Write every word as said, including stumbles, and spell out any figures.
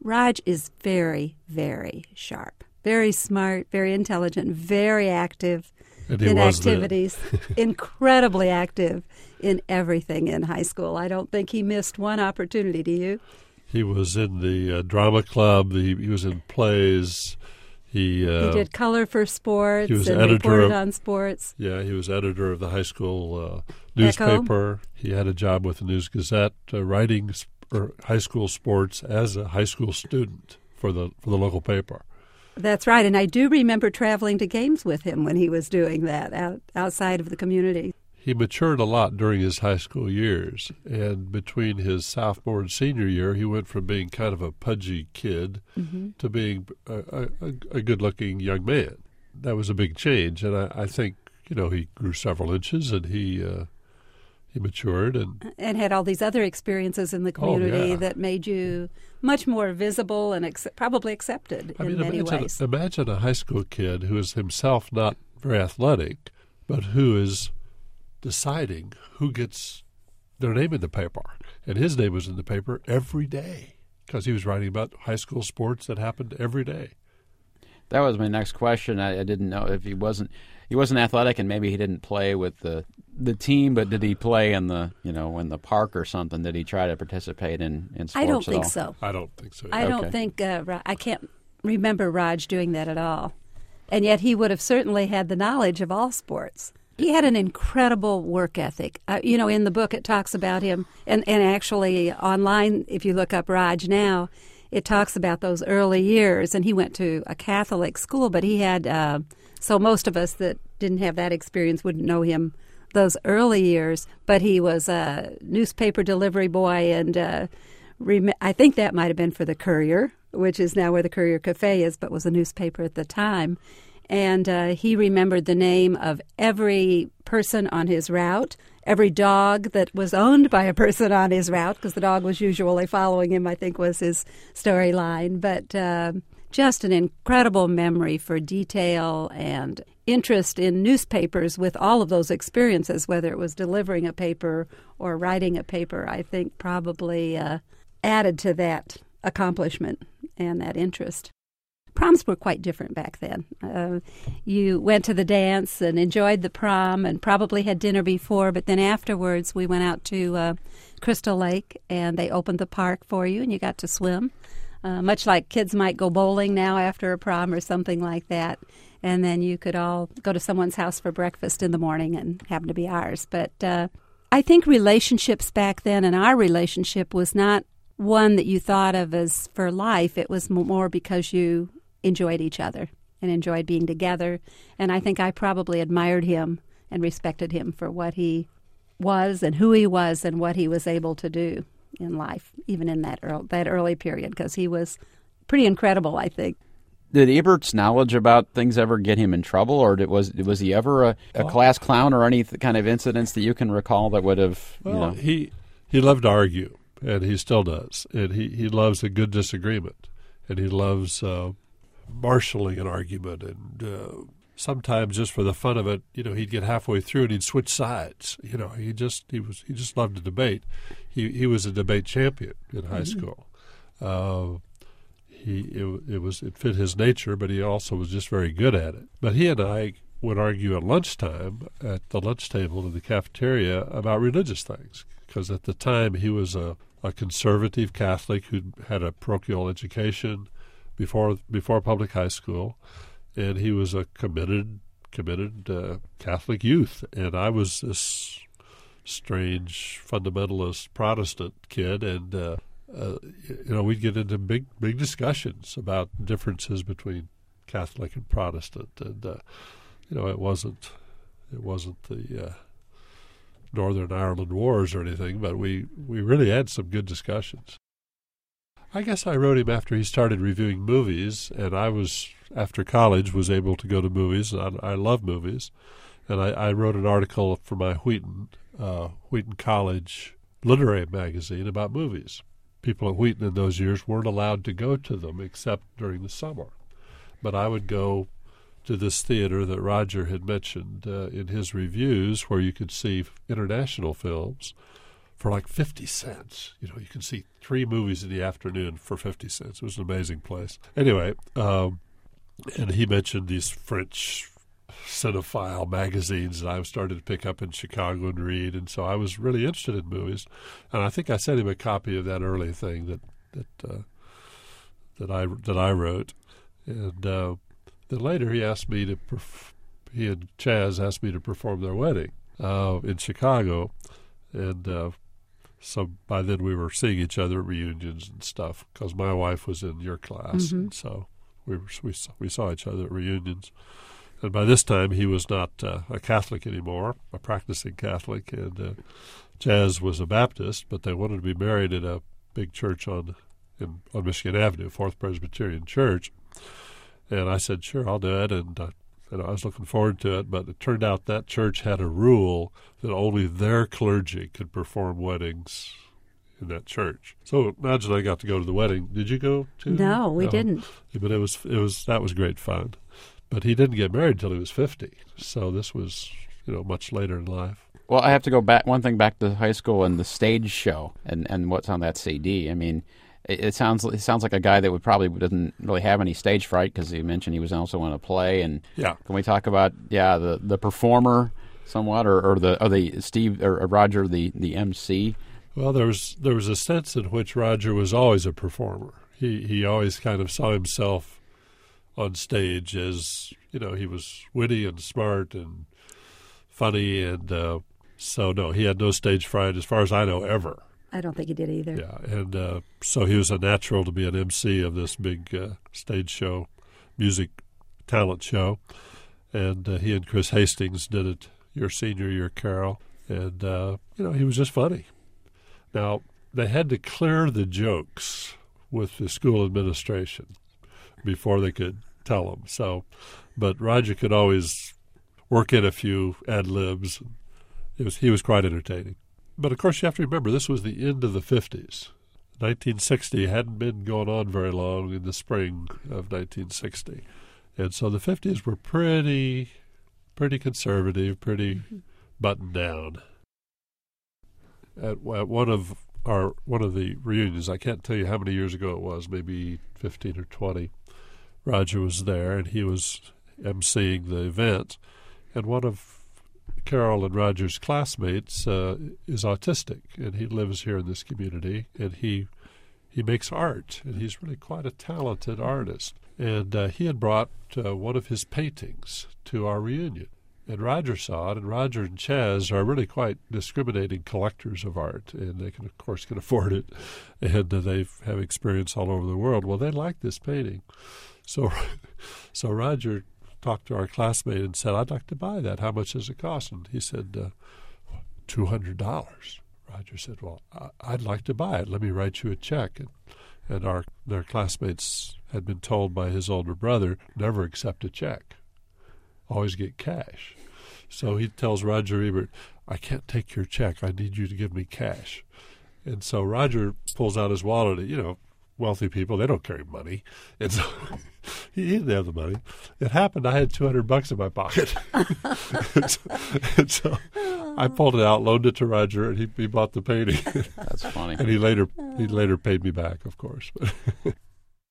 Raj is very, very sharp, very smart, very intelligent, very active in activities, incredibly active in everything in high school. I don't think he missed one opportunity, do you? He was in the uh, drama club. He, he was in plays. He, uh, he did color for sports he was and editor reported of, on sports. Yeah, he was editor of the high school uh, newspaper. Echo. He had a job with the News-Gazette, uh, writing sp- or high school sports as a high school student for the for the local paper. That's right, and I do remember traveling to games with him when he was doing that out, outside of the community. He matured a lot during his high school years, and between his sophomore and senior year, he went from being kind of a pudgy kid mm-hmm. to being a, a, a good-looking young man. That was a big change, and I, I think, you know, he grew several inches, and he uh, he matured. And and had all these other experiences in the community oh, yeah. that made you much more visible and ex- probably accepted I in mean, many imagine, ways. Imagine a high school kid who is himself not very athletic, but who is deciding who gets their name in the paper. And his name was in the paper every day because he was writing about high school sports that happened every day. That was my next question. I, I didn't know if he wasn't he wasn't athletic, and maybe he didn't play with the the team, but did he play in the you know in the park or something? Did he try to participate in, in sports? I don't at think all? so. I don't think so. I okay. don't think uh, I can't remember Raj doing that at all. And yet he would have certainly had the knowledge of all sports. He had an incredible work ethic. Uh, you know, in the book it talks about him, and, and actually online, if you look up Raj now, it talks about those early years. And he went to a Catholic school, but he had, uh, so most of us that didn't have that experience wouldn't know him those early years. But he was a newspaper delivery boy, and uh, rem- I think that might have been for the Courier, which is now where the Courier Cafe is, but was a newspaper at the time. And uh, he remembered the name of every person on his route, every dog that was owned by a person on his route, because the dog was usually following him, I think was his storyline. But uh, just an incredible memory for detail and interest in newspapers with all of those experiences, whether it was delivering a paper or writing a paper, I think probably uh, added to that accomplishment and that interest. Proms were quite different back then. Uh, you went to the dance and enjoyed the prom and probably had dinner before, but then afterwards we went out to uh, Crystal Lake, and they opened the park for you, and you got to swim, uh, much like kids might go bowling now after a prom or something like that. And then you could all go to someone's house for breakfast in the morning, and happened to be ours. But uh, I think relationships back then, and our relationship was not one that you thought of as for life. It was more because you enjoyed each other and enjoyed being together. And I think I probably admired him and respected him for what he was and who he was and what he was able to do in life, even in that early, that early period, because he was pretty incredible, I think. Did Ebert's knowledge about things ever get him in trouble, or did, was was he ever a, a class clown, or any th- kind of incidents that you can recall that would have, well, you know? he, he loved to argue, and he still does. And he, he loves a good disagreement, and he loves uh, marshaling an argument, and uh, sometimes just for the fun of it, you know, he'd get halfway through and he'd switch sides. You know, he just he was he just loved to debate. He he was a debate champion in high mm-hmm. school. Uh, he it, it was it fit his nature, but he also was just very good at it. But he and I would argue at lunchtime at the lunch table in the cafeteria about religious things, because at the time he was a, a conservative Catholic who'd had a parochial education before before public high school, and he was a committed committed uh, Catholic youth, and I was this strange fundamentalist Protestant kid, and uh, uh, you know, we'd get into big big discussions about differences between Catholic and Protestant, and uh, you know, it wasn't it wasn't the uh, Northern Ireland Wars or anything, but we we really had some good discussions. I guess I wrote him after he started reviewing movies, and I was, after college, was able to go to movies. I, I love movies. And I, I wrote an article for my Wheaton, uh, Wheaton College literary magazine about movies. People at Wheaton in those years weren't allowed to go to them except during the summer. But I would go to this theater that Roger had mentioned uh, in his reviews, where you could see international films for like fifty cents. You know, you can see three movies in the afternoon for fifty cents. It was an amazing place. Anyway, um, and he mentioned these French cinephile magazines that I started to pick up in Chicago and read, and so I was really interested in movies. And I think I sent him a copy of that early thing that that uh, that I that I wrote. And uh, then later he asked me to perf- he and Chaz asked me to perform their wedding uh, in Chicago, and uh, so by then we were seeing each other at reunions and stuff because my wife was in your class, Mm-hmm. and so we were, we saw, we saw each other at reunions. And by this time, he was not uh, a Catholic anymore, a practicing Catholic, and uh, Chaz was a Baptist, but they wanted to be married at a big church on in, on Michigan Avenue, Fourth Presbyterian Church. And I said, sure, I'll do it, and uh, you know, I was looking forward to it, but it turned out that church had a rule that only their clergy could perform weddings in that church. So imagine I got to go to the wedding. Did you go to? No, we no. didn't. But it was it was that was great fun. But he didn't get married until he was fifty. So this was, you know, much later in life. Well, I have to go back one thing back to high school and the stage show and, and what's on that C D. I mean, it, it sounds it sounds like a guy that would probably doesn't really have any stage fright because you mentioned he was also in a play. And yeah, can we talk about yeah the, the performer somewhat or, or the or the Steve or Roger the, the M C? Well, there was there was a sense in which Roger was always a performer. He he always kind of saw himself on stage as, you know, he was witty and smart and funny, and uh, so no, he had no stage fright as far as I know ever. I don't think he did either. Yeah, and uh, so he was a natural to be an M C of this big uh, stage show, music talent show, and uh, he and Chris Hastings did it your senior year, Carol, and uh, you know, he was just funny. Now they had to clear the jokes with the school administration before they could tell them. So, but Roger could always work in a few ad libs. It was he was quite entertaining. But of course, you have to remember this was the end of the fifties. nineteen sixty hadn't been going on very long in the spring of nineteen sixty, and so the fifties were pretty, pretty conservative, pretty mm-hmm. buttoned down. At, at one of our one of the reunions, I can't tell you how many years ago it was, maybe fifteen or twenty. Roger was there, and he was emceeing the event. And one of Carol and Roger's classmates uh, is autistic, and he lives here in this community, and he he makes art, and he's really quite a talented artist. And uh, he had brought uh, one of his paintings to our reunion. And Roger saw it, and Roger and Chaz are really quite discriminating collectors of art, and they can, of course, can afford it, and uh, they have experience all over the world. Well, they liked this painting. So so Roger talked to our classmate and said, I'd like to buy that. How much does it cost? And he said, uh, two hundred dollars. Roger said, well, I- I'd like to buy it. Let me write you a check. And, and our their classmates had been told by his older brother, never accept a check. Always get cash. So he tells Roger Ebert, I can't take your check. I need you to give me cash. And so Roger pulls out his wallet. You know, wealthy people, they don't carry money. And so he didn't have the money. It happened I had two hundred bucks in my pocket. and, so, and so I pulled it out, loaned it to Roger, and he, he bought the painting. That's funny. And he later he later paid me back, of course.